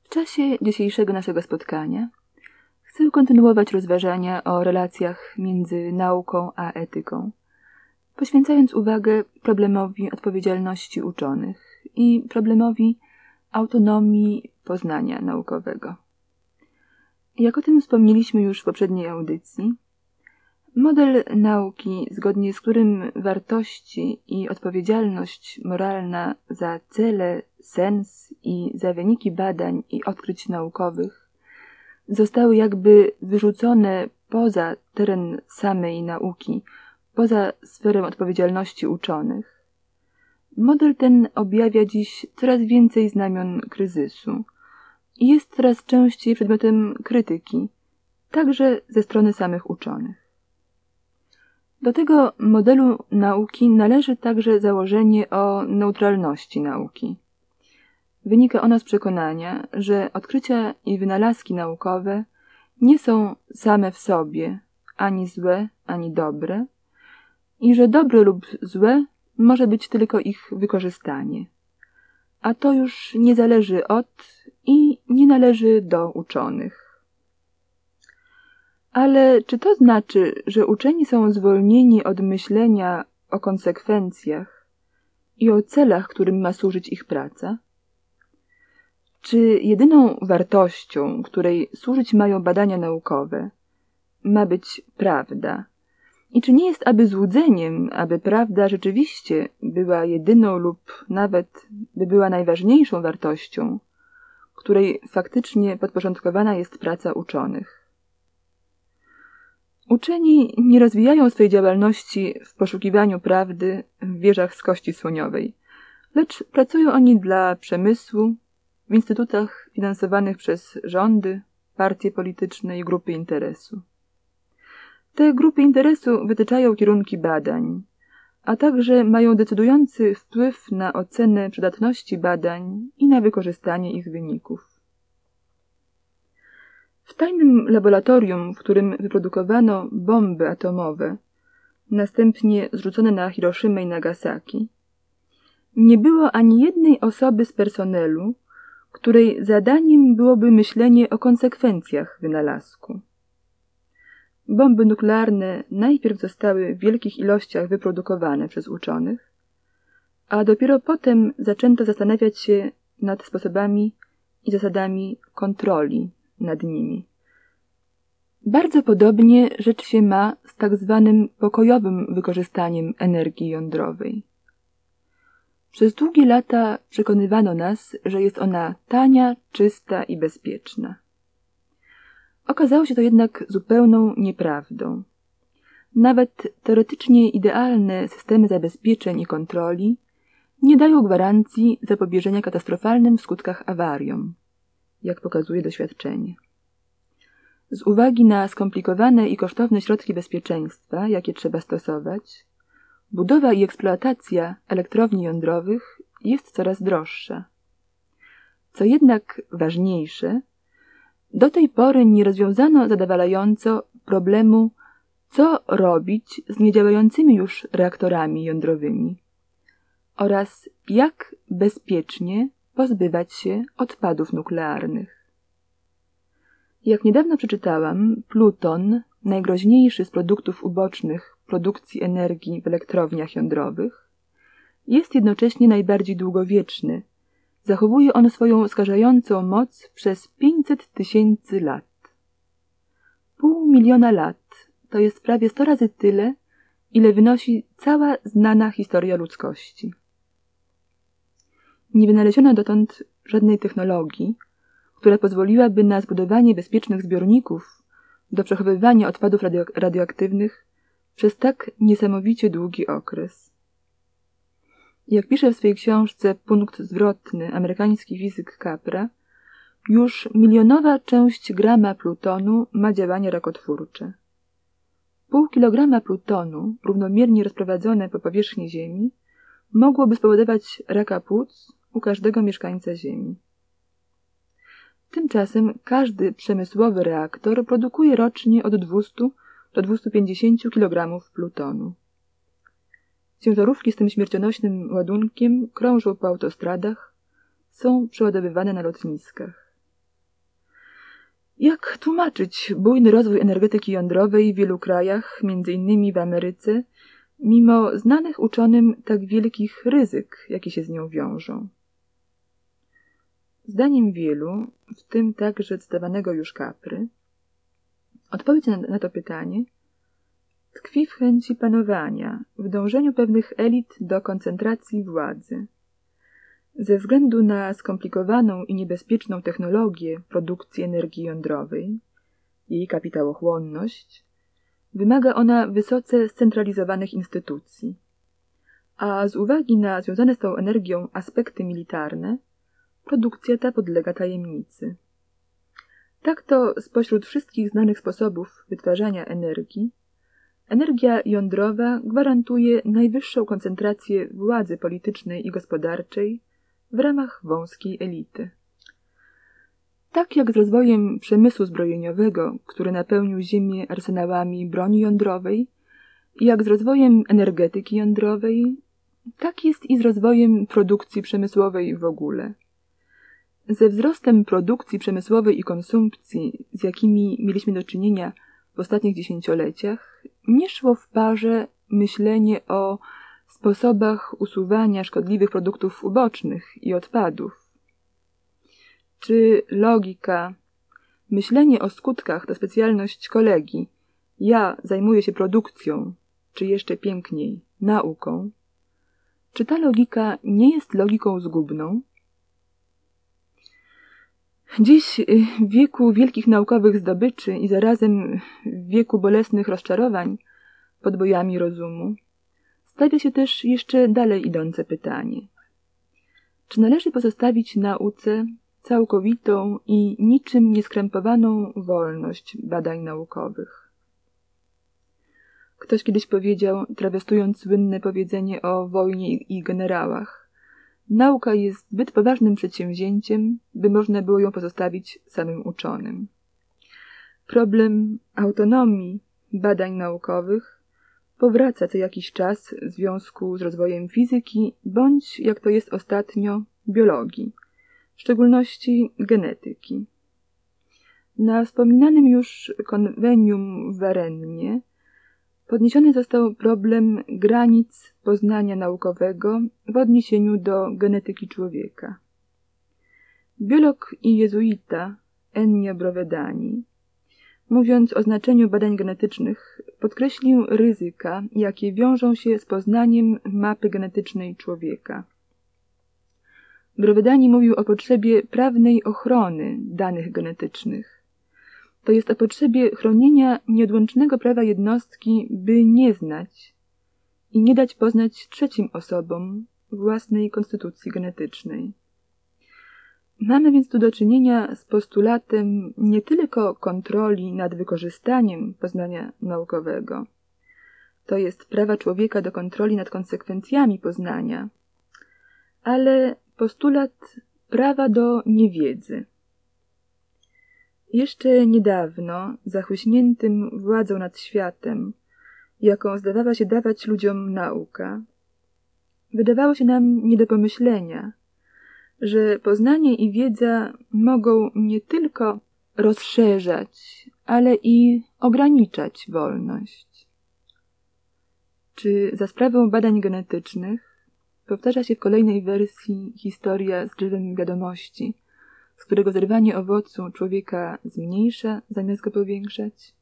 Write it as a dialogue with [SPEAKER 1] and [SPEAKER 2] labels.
[SPEAKER 1] czasie dzisiejszego naszego spotkania chcę kontynuować rozważania o relacjach między nauką a etyką, poświęcając uwagę problemowi odpowiedzialności uczonych i problemowi autonomii poznania naukowego. Jak o tym wspomnieliśmy już w poprzedniej audycji, model nauki, zgodnie z którym wartości i odpowiedzialność moralna za cele, sens i za wyniki badań i odkryć naukowych zostały jakby wyrzucone poza teren samej nauki, poza sferę odpowiedzialności uczonych. Model ten objawia dziś coraz więcej znamion kryzysu i jest coraz częściej przedmiotem krytyki, także ze strony samych uczonych. Do tego modelu nauki należy także założenie o neutralności nauki. Wynika ono z przekonania, że odkrycia i wynalazki naukowe nie są same w sobie ani złe, ani dobre i że dobre lub złe może być tylko ich wykorzystanie. A to już nie zależy od i nie należy do uczonych. Ale czy to znaczy, że uczeni są zwolnieni od myślenia o konsekwencjach i o celach, którym ma służyć ich praca? Czy jedyną wartością, której służyć mają badania naukowe, ma być prawda? I czy nie jest aby złudzeniem, aby prawda rzeczywiście była jedyną lub nawet by była najważniejszą wartością, której faktycznie podporządkowana jest praca uczonych? Uczeni nie rozwijają swojej działalności w poszukiwaniu prawdy w wieżach z kości słoniowej, lecz pracują oni dla przemysłu, w instytutach finansowanych przez rządy, partie polityczne i grupy interesu. Te grupy interesu wytyczają kierunki badań, a także mają decydujący wpływ na ocenę przydatności badań i na wykorzystanie ich wyników. W tajnym laboratorium, w którym wyprodukowano bomby atomowe, następnie zrzucone na Hiroszimę i Nagasaki, nie było ani jednej osoby z personelu, której zadaniem byłoby myślenie o konsekwencjach wynalazku. Bomby nuklearne najpierw zostały w wielkich ilościach wyprodukowane przez uczonych, a dopiero potem zaczęto zastanawiać się nad sposobami i zasadami kontroli nad nimi. Bardzo podobnie rzecz się ma z tak zwanym pokojowym wykorzystaniem energii jądrowej. Przez długie lata przekonywano nas, że jest ona tania, czysta i bezpieczna. Okazało się to jednak zupełną nieprawdą. Nawet teoretycznie idealne systemy zabezpieczeń i kontroli nie dają gwarancji zapobieżenia katastrofalnym w skutkach awariom, jak pokazuje doświadczenie. Z uwagi na skomplikowane i kosztowne środki bezpieczeństwa, jakie trzeba stosować, budowa i eksploatacja elektrowni jądrowych jest coraz droższa. Co jednak ważniejsze, do tej pory nie rozwiązano zadowalająco problemu, co robić z niedziałającymi już reaktorami jądrowymi oraz jak bezpiecznie pozbywać się odpadów nuklearnych. Jak niedawno przeczytałam, pluton, najgroźniejszy z produktów ubocznych produkcji energii w elektrowniach jądrowych, jest jednocześnie najbardziej długowieczny. Zachowuje on swoją skażającą moc przez 500 000 lat. 500 000 lat to jest prawie 100 razy tyle, ile wynosi cała znana historia ludzkości. Nie wynaleziono dotąd żadnej technologii, która pozwoliłaby na zbudowanie bezpiecznych zbiorników do przechowywania odpadów radioaktywnych przez tak niesamowicie długi okres. Jak pisze w swojej książce Punkt zwrotny amerykański fizyk Capra, już milionowa część grama plutonu ma działanie rakotwórcze. 0,5 kilograma plutonu, równomiernie rozprowadzone po powierzchni Ziemi, mogłoby spowodować raka płuc u każdego mieszkańca Ziemi. Tymczasem każdy przemysłowy reaktor produkuje rocznie od 200 do 250 kg plutonu. Ciężarówki z tym śmiercionośnym ładunkiem krążą po autostradach, są przeładowywane na lotniskach. Jak tłumaczyć bujny rozwój energetyki jądrowej w wielu krajach, m.in. w Ameryce, mimo znanych uczonym tak wielkich ryzyk, jakie się z nią wiążą? Zdaniem wielu, w tym także cytowanego już Capry, odpowiedź na to pytanie tkwi w chęci panowania, w dążeniu pewnych elit do koncentracji władzy. Ze względu na skomplikowaną i niebezpieczną technologię produkcji energii jądrowej, jej kapitałochłonność, wymaga ona wysoce scentralizowanych instytucji, a z uwagi na związane z tą energią aspekty militarne, produkcja ta podlega tajemnicy. Tak to spośród wszystkich znanych sposobów wytwarzania energii, energia jądrowa gwarantuje najwyższą koncentrację władzy politycznej i gospodarczej w ramach wąskiej elity. Tak jak z rozwojem przemysłu zbrojeniowego, który napełnił Ziemię arsenałami broni jądrowej, jak z rozwojem energetyki jądrowej, tak jest i z rozwojem produkcji przemysłowej w ogóle. Ze wzrostem produkcji przemysłowej i konsumpcji, z jakimi mieliśmy do czynienia w ostatnich dziesięcioleciach, nie szło w parze myślenie o sposobach usuwania szkodliwych produktów ubocznych i odpadów. Czy logika, myślenie o skutkach to specjalność kolegi, ja zajmuję się produkcją, czy jeszcze piękniej, nauką, czy ta logika nie jest logiką zgubną? Dziś, w wieku wielkich naukowych zdobyczy i zarazem w wieku bolesnych rozczarowań podbojami rozumu, stawia się też jeszcze dalej idące pytanie. Czy należy pozostawić nauce całkowitą i niczym nieskrępowaną wolność badań naukowych? Ktoś kiedyś powiedział, trawestując słynne powiedzenie o wojnie i generałach: nauka jest zbyt poważnym przedsięwzięciem, by można było ją pozostawić samym uczonym. Problem autonomii badań naukowych powraca co jakiś czas w związku z rozwojem fizyki bądź, jak to jest ostatnio, biologii, w szczególności genetyki. Na wspominanym już konwenium w Varennie podniesiony został problem granic poznania naukowego w odniesieniu do genetyki człowieka. Biolog i jezuita Ennio Brovedani, mówiąc o znaczeniu badań genetycznych, podkreślił ryzyka, jakie wiążą się z poznaniem mapy genetycznej człowieka. Brovedani mówił o potrzebie prawnej ochrony danych genetycznych, to jest o potrzebie chronienia nieodłącznego prawa jednostki, by nie znać i nie dać poznać trzecim osobom własnej konstytucji genetycznej. Mamy więc tu do czynienia z postulatem nie tylko kontroli nad wykorzystaniem poznania naukowego, to jest prawa człowieka do kontroli nad konsekwencjami poznania, ale postulat prawa do niewiedzy. Jeszcze niedawno, zachłyśniętym władzą nad światem, jaką zdawała się dawać ludziom nauka, wydawało się nam nie do pomyślenia, że poznanie i wiedza mogą nie tylko rozszerzać, ale i ograniczać wolność. Czy za sprawą badań genetycznych powtarza się w kolejnej wersji historia z drzewem wiadomości, z którego zerwanie owocu człowieka zmniejsza zamiast go powiększać?